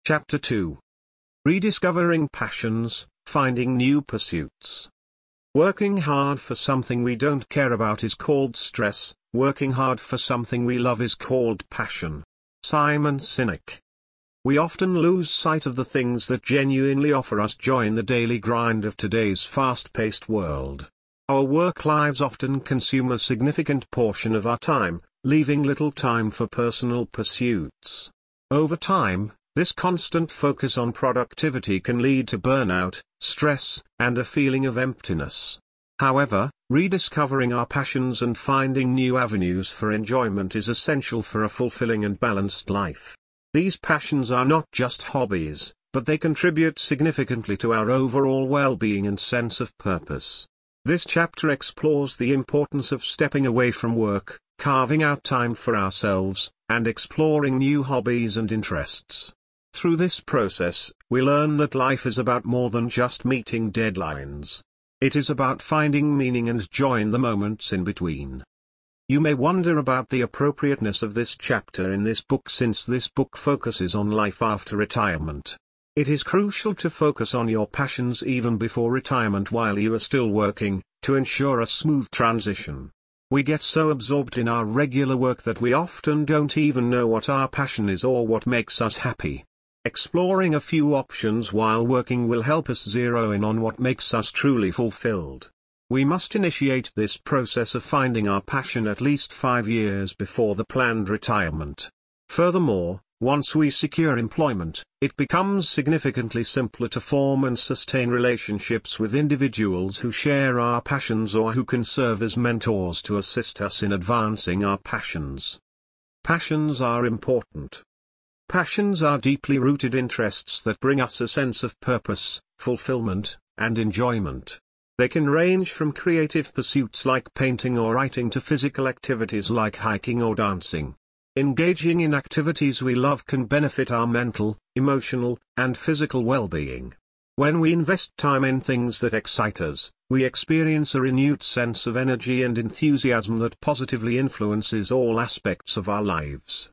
Chapter 2. Rediscovering Passions, Finding New Pursuits. Working hard for something we don't care about is called stress, working hard for something we love is called passion. Simon Sinek. We often lose sight of the things that genuinely offer us joy in the daily grind of today's fast-paced world. Our work lives often consume a significant portion of our time, leaving little time for personal pursuits. Over time, this constant focus on productivity can lead to burnout, stress, and a feeling of emptiness. However, rediscovering our passions and finding new avenues for enjoyment is essential for a fulfilling and balanced life. These passions are not just hobbies, but they contribute significantly to our overall well-being and sense of purpose. This chapter explores the importance of stepping away from work, carving out time for ourselves, and exploring new hobbies and interests. Through this process, we learn that life is about more than just meeting deadlines. It is about finding meaning and joy in the moments in between. You may wonder about the appropriateness of this chapter in this book, since this book focuses on life after retirement. It is crucial to focus on your passions even before retirement while you are still working, to ensure a smooth transition. We get so absorbed in our regular work that we often don't even know what our passion is or what makes us happy. Exploring a few options while working will help us zero in on what makes us truly fulfilled. We must initiate this process of finding our passion at least 5 years before the planned retirement. Furthermore, once we secure employment, it becomes significantly simpler to form and sustain relationships with individuals who share our passions or who can serve as mentors to assist us in advancing our passions. Passions are important. Passions are deeply rooted interests that bring us a sense of purpose, fulfillment, and enjoyment. They can range from creative pursuits like painting or writing to physical activities like hiking or dancing. Engaging in activities we love can benefit our mental, emotional, and physical well-being. When we invest time in things that excite us, we experience a renewed sense of energy and enthusiasm that positively influences all aspects of our lives.